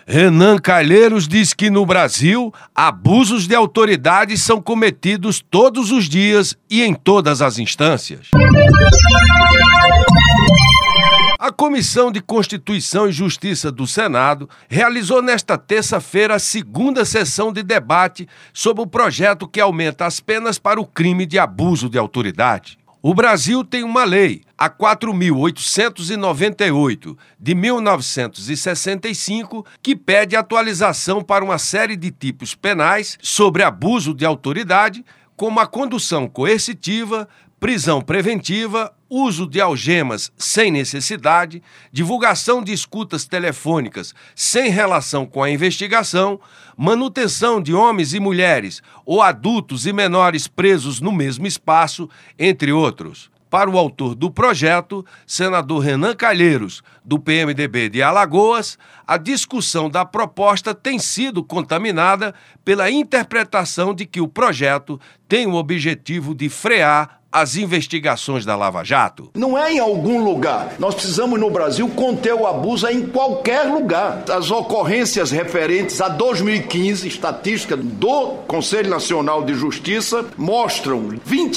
Renan Calheiros diz que no Brasil, abusos de autoridade são cometidos todos os dias e em todas as instâncias. A Comissão de Constituição e Justiça do Senado realizou nesta terça-feira a segunda sessão de debate sobre o projeto que aumenta as penas para o crime de abuso de autoridade. O Brasil tem uma lei, a 4.898, de 1965, que pede atualização para uma série de tipos penais sobre abuso de autoridade, como a condução coercitiva, prisão preventiva, uso de algemas sem necessidade, divulgação de escutas telefônicas sem relação com a investigação, manutenção de homens e mulheres ou adultos e menores presos no mesmo espaço, entre outros. Para o autor do projeto, senador Renan Calheiros, do PMDB de Alagoas, a discussão da proposta tem sido contaminada pela interpretação de que o projeto tem o objetivo de frear as investigações da Lava Jato. Não é em algum lugar. Nós precisamos, no Brasil, conter o abuso em qualquer lugar. As ocorrências referentes a 2015, estatística do Conselho Nacional de Justiça, mostram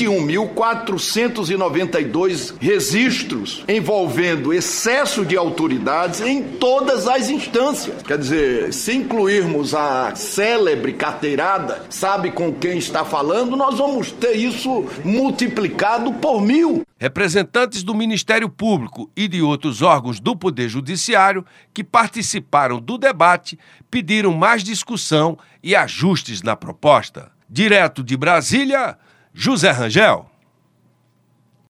21.492 registros envolvendo excesso de autoridades em todas as instâncias. Quer dizer, se incluirmos a célebre carteirada, sabe com quem está falando, nós vamos ter isso multiplicado por 1000. Representantes do Ministério Público e de outros órgãos do Poder Judiciário que participaram do debate pediram mais discussão e ajustes na proposta. Direto de Brasília, José Rangel.